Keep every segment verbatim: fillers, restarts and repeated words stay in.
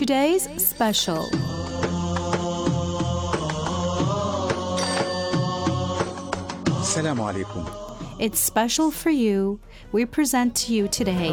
today's special. Assalamu alaikum. It's special for you. We present to you today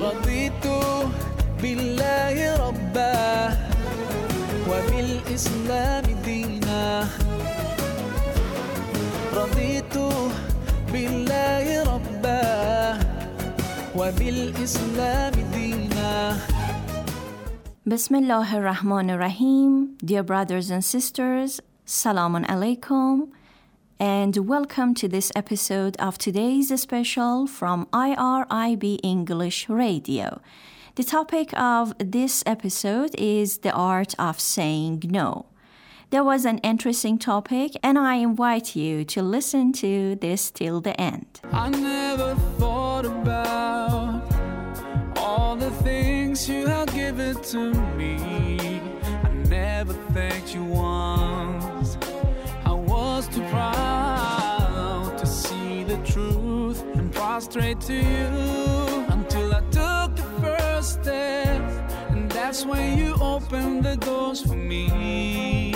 Bismillah ar-Rahman ar-Rahim. Dear brothers and sisters, Salamun alaikum, and welcome to this episode of today's special from I R I B English Radio. The topic of this episode is the art of saying no. That was an interesting topic, and I invite you to listen to this till the end. I never thought about all the things you have given to me. I never thanked you once. I was too proud to see the truth and prostrate to you until I took the first step, and that's when you opened the doors for me.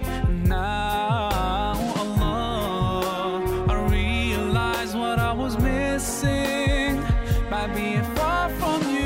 Now, Allah, I realize what I was missing by being far from you.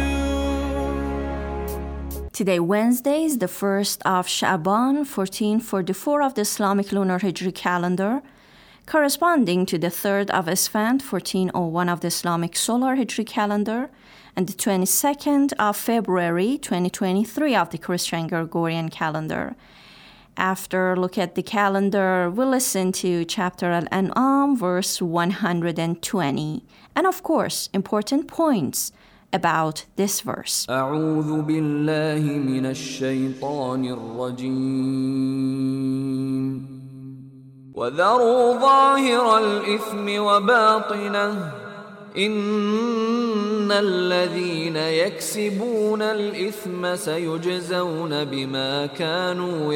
Today, Wednesday, is the first of Sha'ban, fourteen forty-four of the Islamic Lunar Hijri calendar, corresponding to the third of Esfand, fourteen oh one of the Islamic Solar Hijri calendar, and the twenty-second of February, twenty twenty-three of the Christian Gregorian calendar. After a look at the calendar, we'll listen to chapter Al-An'am, verse one hundred twenty. And of course, important points about this verse. أعوذ بالله من الشيطان الرجيم وذروا ظاهر الإثم وباطنه إن الذين يكسبون الإثم سيجزون بما كانوا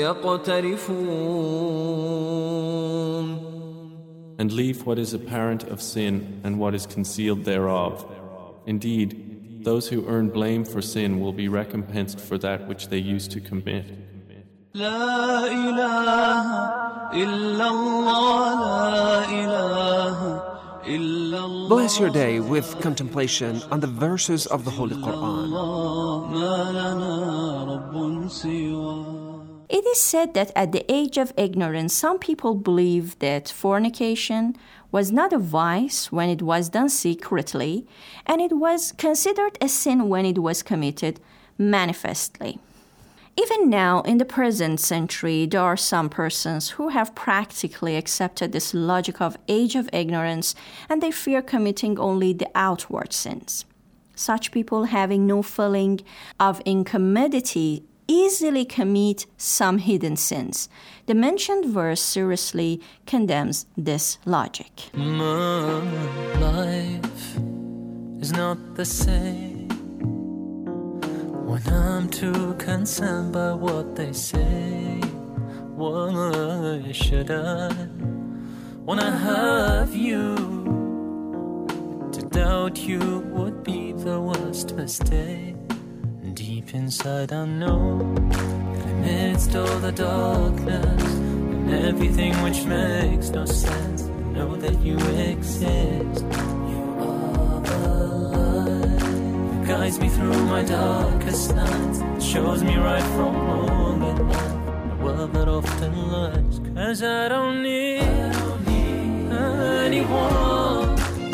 يقترفون. And leave what is apparent of sin and what is concealed thereof. Indeed, those who earn blame for sin will be recompensed for that which they used to commit. لا إله إلا الله لا إله إلا الله. Bless your day with contemplation on the verses of the Holy Quran. ما لنا رب سواه. It is said that at the age of ignorance, some people believed that fornication was not a vice when it was done secretly, and it was considered a sin when it was committed manifestly. Even now, in the present century, there are some persons who have practically accepted this logic of age of ignorance, and they fear committing only the outward sins. Such people, having no feeling of incommodity, easily commit some hidden sins. The mentioned verse seriously condemns this logic. My life is not the same when I'm too concerned by what they say. Why should I wanna have you? To doubt you would be the worst mistake. Deep inside I know that amidst all the darkness and everything which makes no sense, I know that you exist. You are the light that guides me through my darkest nights, that shows me right from wrong at night, the world that often lies. Cause I don't need, I don't need anyone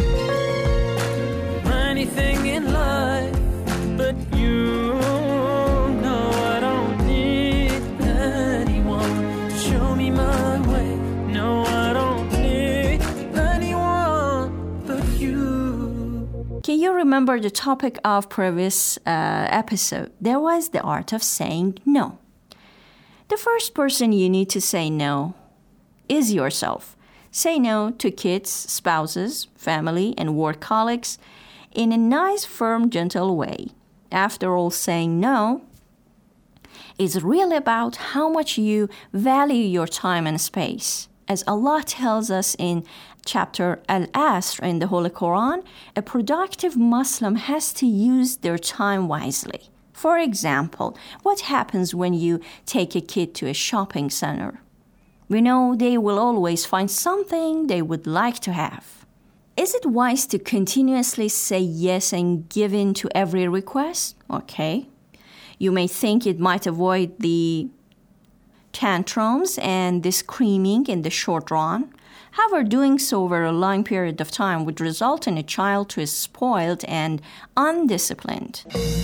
or anything in life but you. Can you remember the topic of previous uh, episode? There was the art of saying no. The first person you need to say no is yourself. Say no to kids, spouses, family, and work colleagues in a nice, firm, gentle way. After all, saying no is really about how much you value your time and space. As Allah tells us in chapter Al-Asr in the Holy Quran, a productive Muslim has to use their time wisely. For example, what happens when you take a kid to a shopping center? We know they will always find something they would like to have. Is it wise to continuously say yes and give in to every request? Okay. You may think it might avoid the tantrums and the screaming in the short run. However, doing so over a long period of time would result in a child who is spoiled and undisciplined.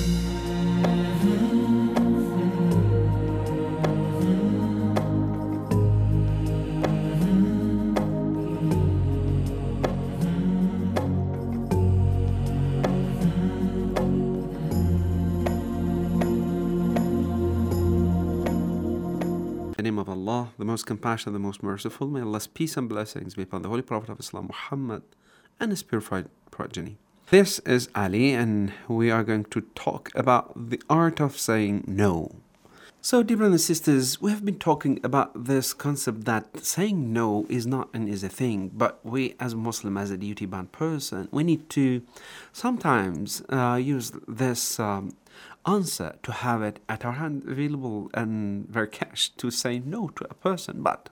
In the name of Allah, the most compassionate, the most merciful, may Allah's peace and blessings be upon the Holy Prophet of Islam, Muhammad, and his purified progeny. This is Ali, and we are going to talk about the art of saying no. So, dear brothers and sisters, we have been talking about this concept that saying no is not an easy thing, but we as a Muslim, as a duty-bound person, we need to sometimes uh, use this um, answer to have it at our hand, available and very cash, to say no to a person. But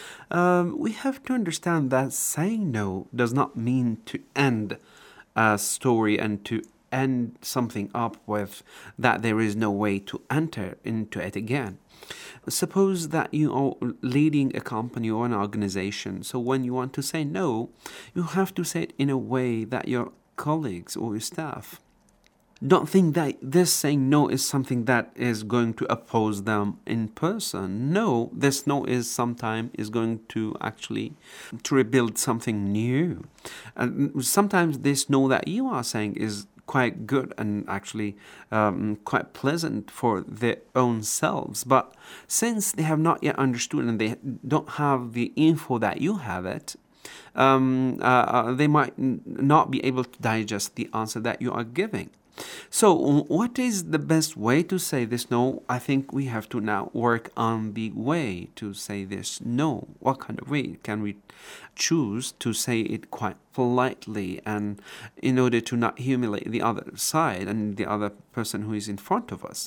um, we have to understand that saying no does not mean to end a story and to end something up with that there is no way to enter into it again. Suppose that you are leading a company or an organization, so when you want to say no, you have to say it in a way that your colleagues or your staff don't think that this saying no is something that is going to oppose them in person. No, this no is sometime is going to actually to rebuild something new. And sometimes this no that you are saying is quite good and actually um, quite pleasant for their own selves. But since they have not yet understood and they don't have the info that you have it, um, uh, they might n- not be able to digest the answer that you are giving. So what is the best way to say this no? I think we have to now work on the way to say this no. What kind of way can we choose to say it quite politely, and in order to not humiliate the other side and the other person who is in front of us?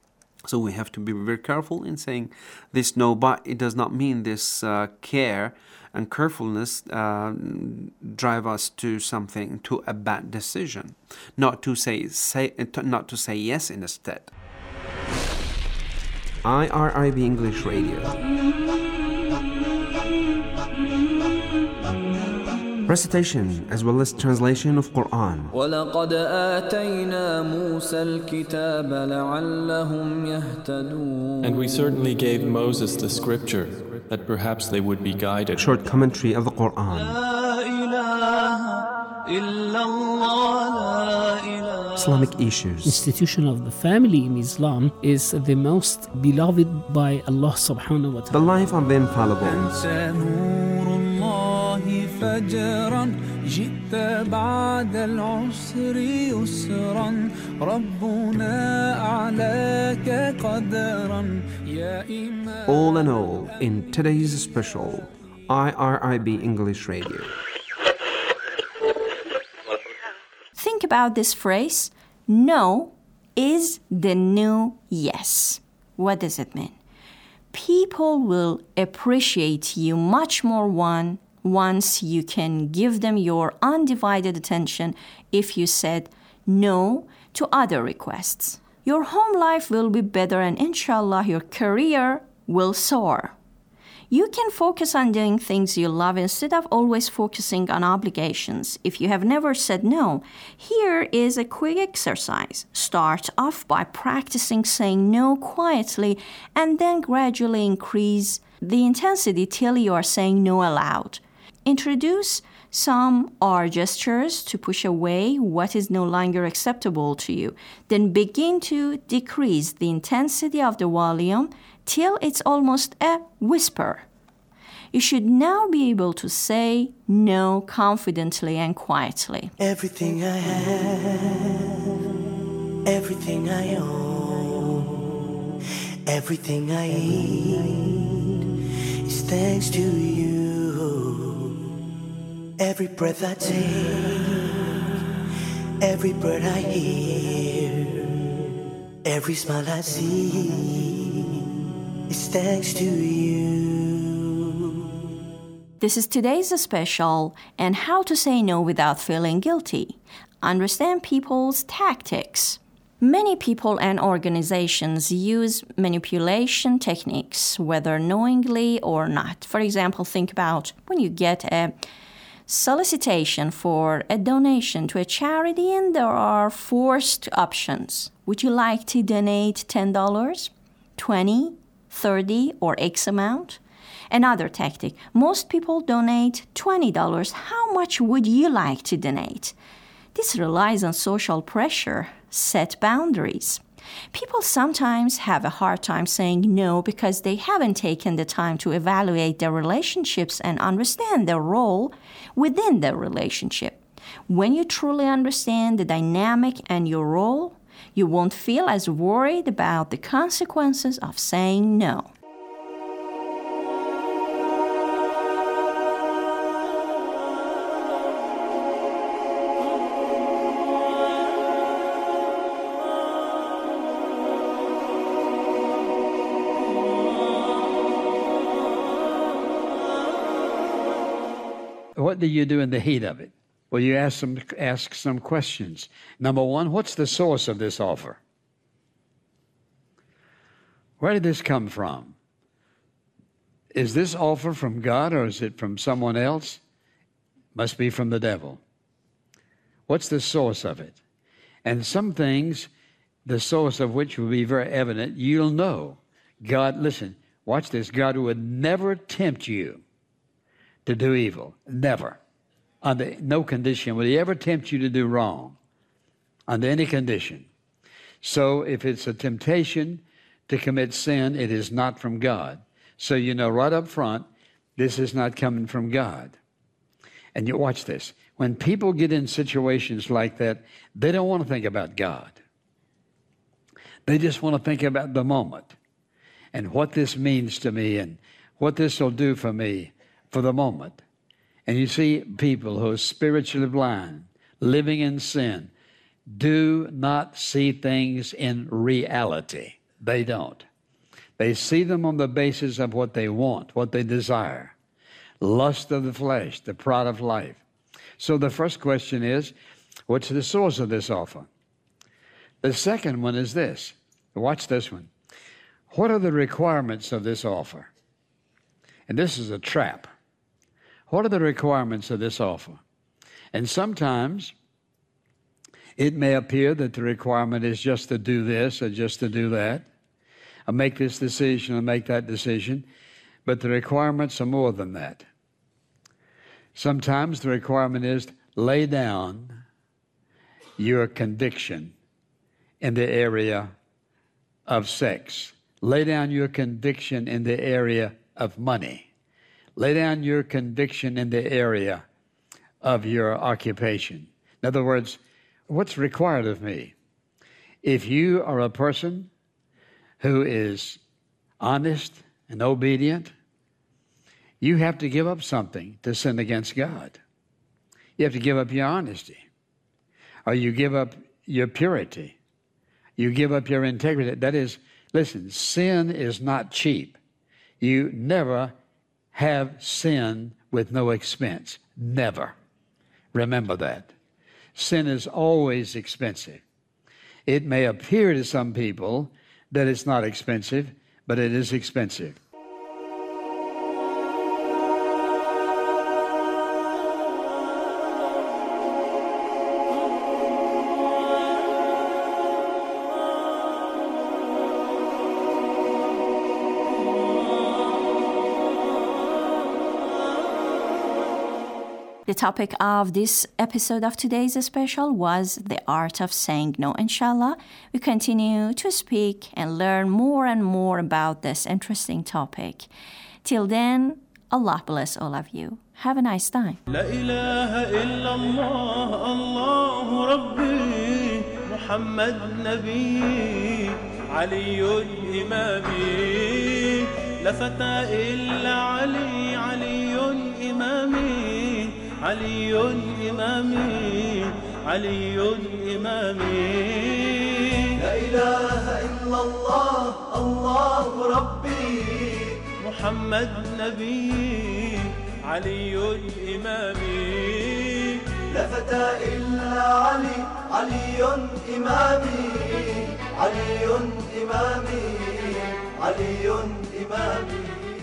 So we have to be very careful in saying this no, but it does not mean this uh, care and carefulness uh, drive us to something, to a bad decision. Not to say, say not to say yes instead. I R I B English Radio. Recitation as well as translation of Quran. وَلَقَدْ آتَيْنَا مُوسَى الْكِتَابَ لَعَلَّهُمْ يَهْتَدُونَ And we certainly gave Moses the scripture, that perhaps they would be guided. Short commentary of the Quran. Islamic issues. Institution of the family in Islam is the most beloved by Allah subhanahu wa ta'ala. The life of the infallible. فجرا جئت بعد العسر يسرا ربنا أعلاك قدرا يا إمام. All in all, in today's special I R I B English Radio. Think about this phrase, no is the new yes. What does it mean? People will appreciate you much more one once you can give them your undivided attention if you said no to other requests. Your home life will be better and inshallah your career will soar. You can focus on doing things you love instead of always focusing on obligations. If you have never said no, here is a quick exercise. Start off by practicing saying no quietly and then gradually increase the intensity till you are saying no aloud. Introduce some R gestures to push away what is no longer acceptable to you. Then begin to decrease the intensity of the volume till it's almost a whisper. You should now be able to say no confidently and quietly. Everything I have, everything I own, everything I eat is thanks to you. Every breath I take, every bird I hear, Every smile I see is thanks to you. This is today's special and how to say no without feeling guilty. Understand people's tactics. Many people and organizations use manipulation techniques, whether knowingly or not. For example, think about when you get a solicitation for a donation to a charity and there are forced options. Would you like to donate ten dollars, twenty dollars, thirty dollars, or X amount? Another tactic, most people donate twenty dollars. How much would you like to donate? This relies on social pressure. Set boundaries. People sometimes have a hard time saying no because they haven't taken the time to evaluate their relationships and understand their role within the relationship. When you truly understand the dynamic and your role, you won't feel as worried about the consequences of saying no. What do you do in the heat of it? Well, you ask some, ask some questions. Number one, what's the source of this offer? Where did this come from? Is this offer from God or is it from someone else? Must be from the devil. What's the source of it? And some things, the source of which will be very evident, you'll know. God, listen, watch this. God would never tempt you to do evil. Never. Under no condition would he ever tempt you to do wrong. Under any condition. So if it's a temptation to commit sin, it is not from God. So you know right up front, this is not coming from God. And you watch this. When people get in situations like that, they don't want to think about God. They just want to think about the moment and what this means to me and what this will do for me for the moment. And you see people who are spiritually blind, living in sin, do not see things in reality. They don't. They see them on the basis of what they want, what they desire. Lust of the flesh, the pride of life. So the first question is, what's the source of this offer? The second one is this. Watch this one. What are the requirements of this offer? And this is a trap. What are the requirements of this offer? And sometimes it may appear that the requirement is just to do this or just to do that, or make this decision or make that decision, but the requirements are more than that. Sometimes the requirement is lay down your conviction in the area of sex. Lay down your conviction in the area of money. Lay down your conviction in the area of your occupation. In other words, what's required of me? If you are a person who is honest and obedient, you have to give up something to sin against God. You have to give up your honesty, or you give up your purity. You give up your integrity. That is, listen, sin is not cheap. You never have sin with no expense. Never. Remember that. Sin is always expensive. It may appear to some people that it's not expensive, but it is expensive. The topic of this episode of today's special was the art of saying no. Inshallah, we continue to speak and learn more and more about this interesting topic. Till then, Allah bless all of you. Have a nice time. La ilaha illallah, Allahu Rabbi, Muhammad Nabi, Aliyun Imami, La fata illa Ali, Aliyun Imami. علي إمامي علي إمامي لا إله إلا إلا الله الله ربي محمد نبي علي إمامي لا فتى إلا علي علي إمامي علي إمامي علي إمامي